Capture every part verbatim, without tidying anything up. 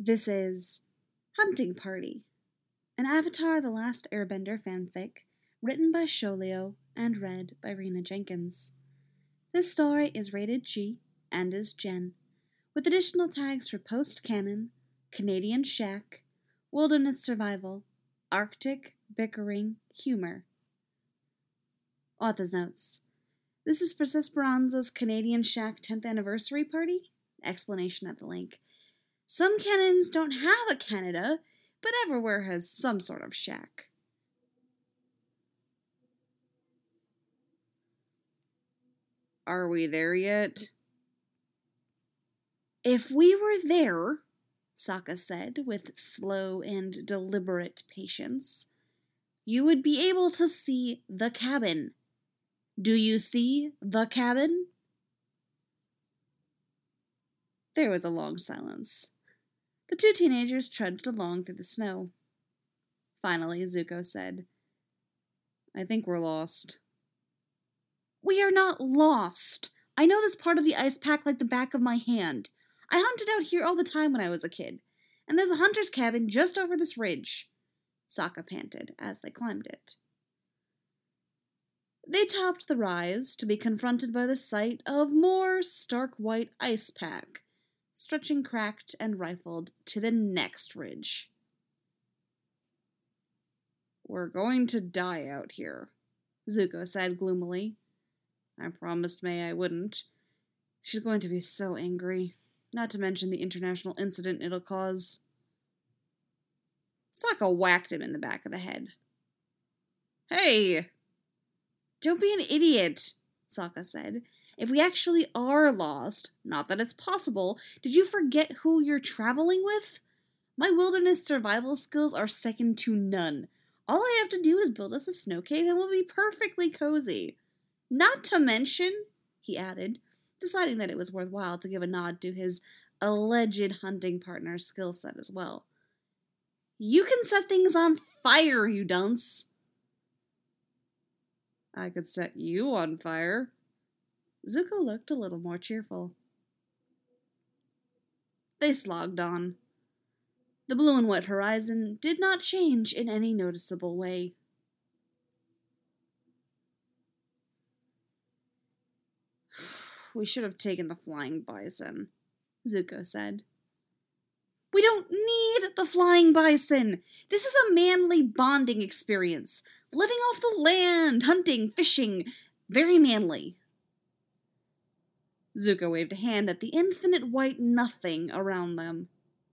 This is Hunting Party, an Avatar The Last Airbender fanfic written by Sholio and read by Rena Jenkins. This story is rated G and is Gen, with additional tags for post-canon, Canadian shack, wilderness survival, Arctic bickering humor. Author's notes. This is for Esperanza's Canadian Shack tenth anniversary party? Explanation at the link. Some canons don't have a Canada, but everywhere has some sort of shack. Are we there yet? If we were there, Sokka said with slow and deliberate patience, you would be able to see the cabin. Do you see the cabin? There was a long silence. The two teenagers trudged along through the snow. Finally, Zuko said, I think we're lost. We are not lost. I know this part of the ice pack like the back of my hand. I hunted out here all the time when I was a kid, and there's a hunter's cabin just over this ridge, Sokka panted as they climbed it. They topped the rise to be confronted by the sight of more stark white ice pack, stretching cracked and rifled to the next ridge. We're going to die out here, Zuko said gloomily. I promised May I wouldn't. She's going to be so angry, not to mention the international incident it'll cause. Sokka whacked him in the back of the head. Hey! Don't be an idiot, Sokka said. If we actually are lost, not that it's possible, did you forget who you're traveling with? My wilderness survival skills are second to none. All I have to do is build us a snow cave and we'll be perfectly cozy. Not to mention, he added, deciding that it was worthwhile to give a nod to his alleged hunting partner's skill set as well. You can set things on fire, you dunce. I could set you on fire. Zuko looked a little more cheerful. They slogged on. The blue and white horizon did not change in any noticeable way. We should have taken the flying bison, Zuko said. We don't need the flying bison. This is a manly bonding experience. Living off the land, hunting, fishing. Very manly. Zuko waved a hand at the infinite white nothing around them.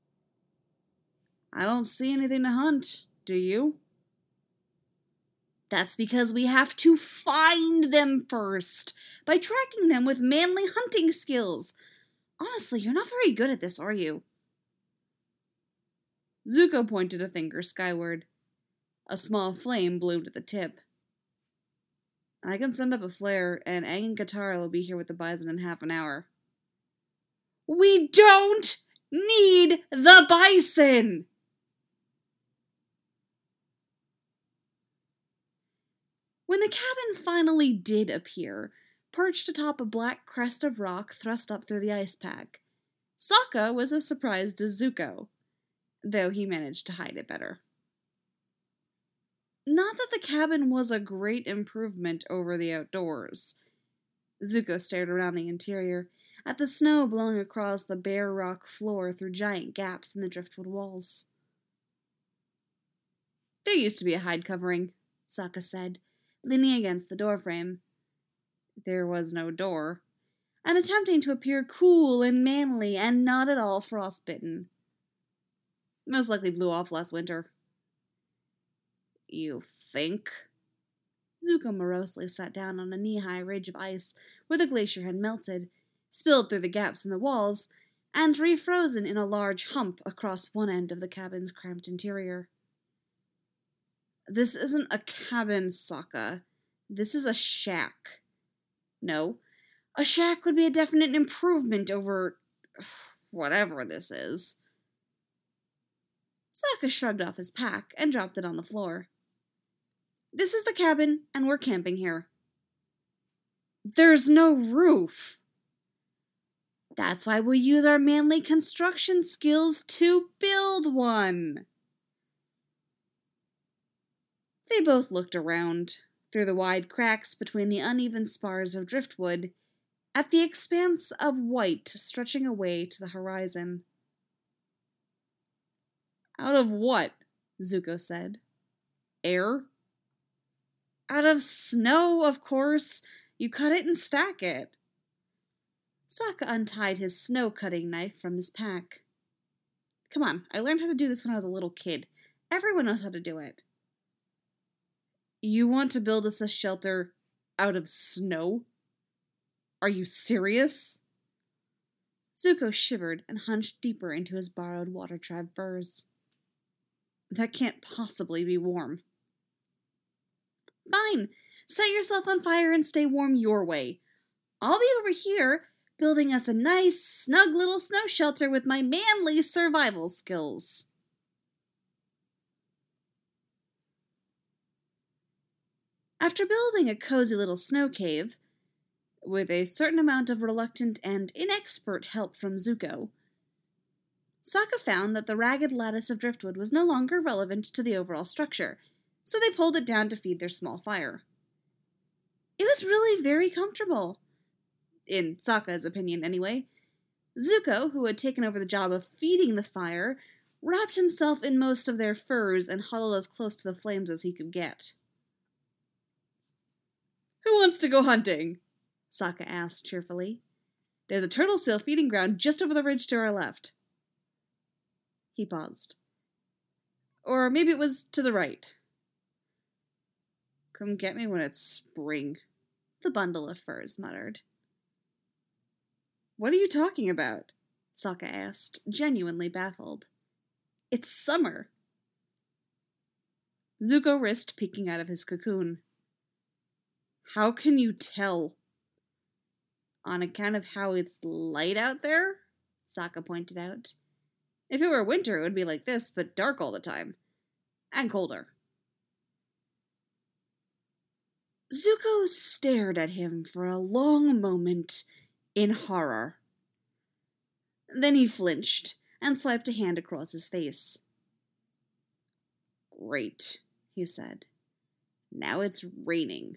I don't see anything to hunt, do you? That's because we have to find them first, by tracking them with manly hunting skills. Honestly, you're not very good at this, are you? Zuko pointed a finger skyward. A small flame bloomed at the tip. I can send up a flare, and Aang and Katara will be here with the bison in half an hour. We don't need the bison! When the cabin finally did appear, perched atop a black crest of rock thrust up through the ice pack, Sokka was as surprised as Zuko, though he managed to hide it better. Not that the cabin was a great improvement over the outdoors. Zuko stared around the interior, at the snow blowing across the bare rock floor through giant gaps in the driftwood walls. There used to be a hide covering, Sokka said, leaning against the doorframe. There was no door, and attempting to appear cool and manly and not at all frostbitten. Most likely blew off last winter. You think? Zuko morosely sat down on a knee-high ridge of ice where the glacier had melted, spilled through the gaps in the walls, and refrozen in a large hump across one end of the cabin's cramped interior. This isn't a cabin, Sokka. This is a shack. No, a shack would be a definite improvement over whatever this is. Sokka shrugged off his pack and dropped it on the floor. This is the cabin, and we're camping here. There's no roof. That's why we'll use our manly construction skills to build one. They both looked around, through the wide cracks between the uneven spars of driftwood, at the expanse of white stretching away to the horizon. Out of what? Zuko said. Air? Out of snow, of course. You cut it and stack it. Sokka untied his snow-cutting knife from his pack. Come on, I learned how to do this when I was a little kid. Everyone knows how to do it. You want to build us a shelter out of snow? Are you serious? Zuko shivered and hunched deeper into his borrowed Water Tribe furs. That can't possibly be warm. Fine. Set yourself on fire and stay warm your way. I'll be over here, building us a nice, snug little snow shelter with my manly survival skills. After building a cozy little snow cave, with a certain amount of reluctant and inexpert help from Zuko, Sokka found that the ragged lattice of driftwood was no longer relevant to the overall structure, so they pulled it down to feed their small fire. It was really very comfortable. In Sokka's opinion, anyway. Zuko, who had taken over the job of feeding the fire, wrapped himself in most of their furs and huddled as close to the flames as he could get. Who wants to go hunting? Sokka asked cheerfully. There's a turtle seal feeding ground just over the ridge to our left. He paused. Or maybe it was to the right. Come get me when it's spring, the bundle of furs muttered. What are you talking about? Sokka asked, genuinely baffled. It's summer. Zuko risked peeking out of his cocoon. How can you tell? On account of how it's light out there? Sokka pointed out. If it were winter, it would be like this, but dark all the time. And colder. Zuko stared at him for a long moment in horror. Then he flinched and swiped a hand across his face. Great, he said. Now it's raining.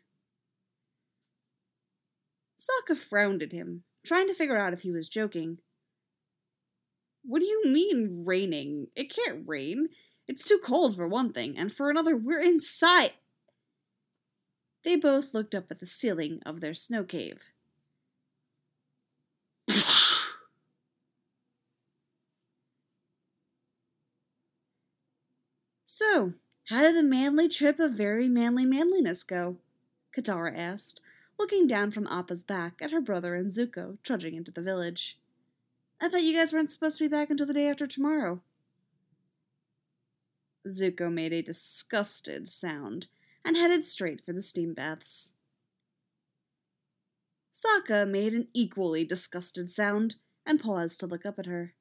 Sokka frowned at him, trying to figure out if he was joking. What do you mean, raining? It can't rain. It's too cold for one thing, and for another, we're inside. They both looked up at the ceiling of their snow cave. So, how did the manly trip of very manly manliness go? Katara asked, looking down from Appa's back at her brother and Zuko trudging into the village. I thought you guys weren't supposed to be back until the day after tomorrow. Zuko made a disgusted sound and headed straight for the steam baths. Sokka made an equally disgusted sound and paused to look up at her.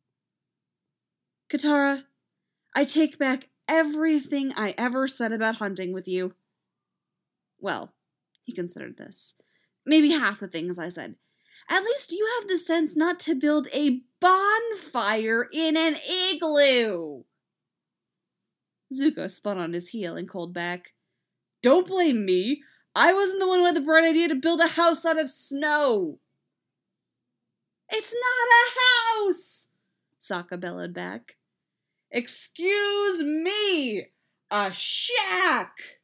Katara, I take back everything I ever said about hunting with you. Well, he considered this. Maybe half the things I said. At least you have the sense not to build a bonfire in an igloo. Zuko spun on his heel and called back, Don't blame me. I wasn't the one who had the bright idea to build a house out of snow. It's not a house, Sokka bellowed back. Excuse me, a shack.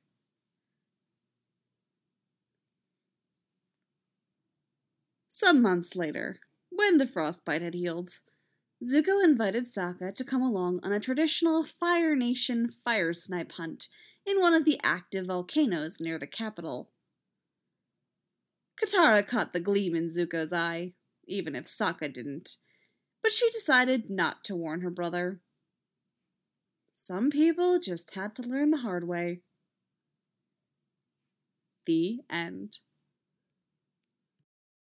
Some months later, when the frostbite had healed, Zuko invited Sokka to come along on a traditional Fire Nation fire snipe hunt in one of the active volcanoes near the capital. Katara caught the gleam in Zuko's eye, even if Sokka didn't, but she decided not to warn her brother. Some people just had to learn the hard way. The end.